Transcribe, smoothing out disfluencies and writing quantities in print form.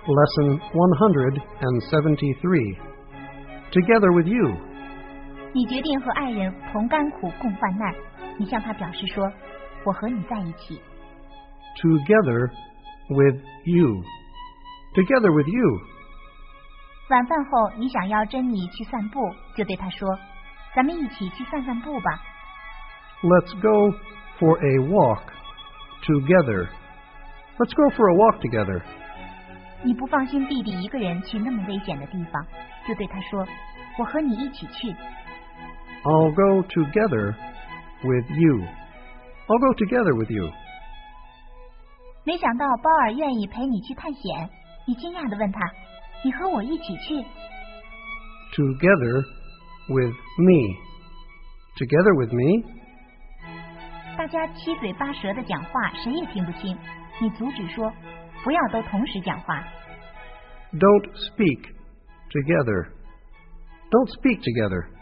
Lesson 173. Together with you. 你决定和爱人同甘苦共患难，你向他表示说，我和你在一起。 Together with you. Together with you. 晚饭后，你想要珍妮去散步，就对她说，咱们一起去散散步吧。 Let's go for a walk together. Let's go for a walk together. 你不放心弟弟一个人去那么危险的地方，就对他说，我和你一起去。 I'll go together with you. I'll go together with you. 没想到鲍尔愿意陪你去探险，你惊讶地问他，你和我一起去？ Together with me. Together with me? 大家七嘴八舌的讲话，谁也听不清。你阻止说，不要都同时讲话。 Don't speak together. Don't speak together.